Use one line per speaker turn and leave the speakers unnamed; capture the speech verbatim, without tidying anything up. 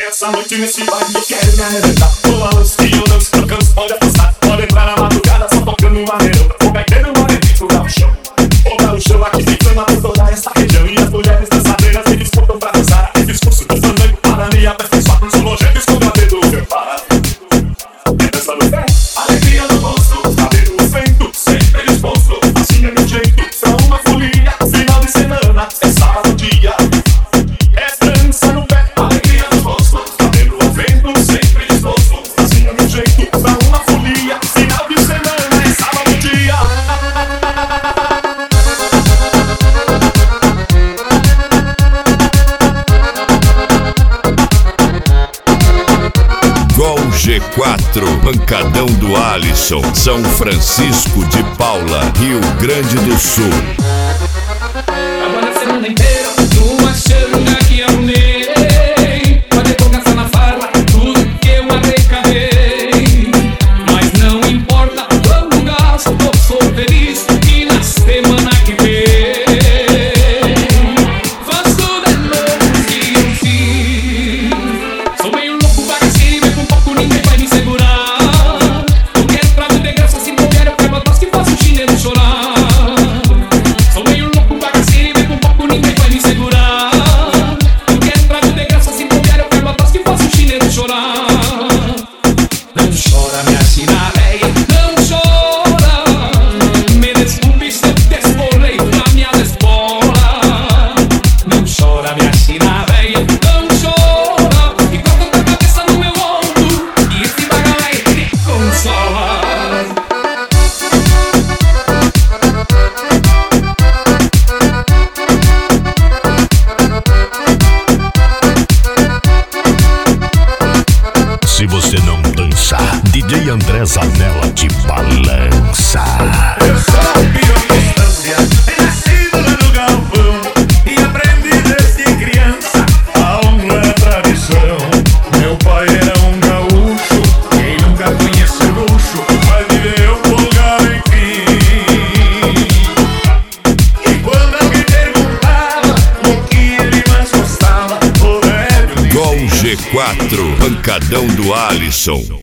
Essa noite nesse baile eu quero me arrebentar. Pula luz e eu danço, tocando, pode apostar. Pode entrar na madrugada só tocando um maneirão. Vou pegando um maneirão pra o chão. Vou pra o chão aqui ficando por toda essa região. E as mulheres dançadeiras se disputam pra dançar. Esse discurso do fandango para me aperfeiçoar. Sou nojentos com o cabelo meu para. É dança no pé, alegria no rosto. Cabelo feito, sempre disposto. Assim é meu jeito, pra uma folia. Final de semana, é sábado dia. É dança no pé, alegria no rosto. Cabelo feito, sempre disposto. Assim é meu jeito, pra uma folia. Final de semana, é sábado dia.
Gol G quatro, pancadão do Alisson, São Francisco de Paula, Rio Grande do Sul.
Agora a semana inteira, numa xanga que arrumei. Pode colocar na farra, tudo que eu arrecadei. Mas não importa quanto gasto, eu sou feliz. E na semana que vem faço tudo de novo que eu fiz. Sou meio louco, bagaceiro, e com pouco ninguém vai me segurar. Eu quero trago de graça, se puder eu quero atrás que faço o chinelo chorar. Sou meio louco, bagaceiro, e com pouco ninguém vai me segurar. Eu quero trago de graça, se puder eu quero atrás que faço o chinelo chorar. Não chora, minha china véia, não chora. Me desculpe se eu te esfolei pra minha espola. Não chora, minha china véia, não chora. E coloca a cabeça no meu ombro e esse bagalai te consola.
Se você não dançar, D J André Zanella te balança.
Eu sou o pior distância, nascido lá no galpão e aprendi desde criança. A honra é a tradição. Meu pai era um gaúcho, quem nunca conheceu luxo vai viver um lugar enfim. E quando alguém perguntava o que ele mais gostava, o velho dizia:
Gol G quatro, pancadão do Alisson.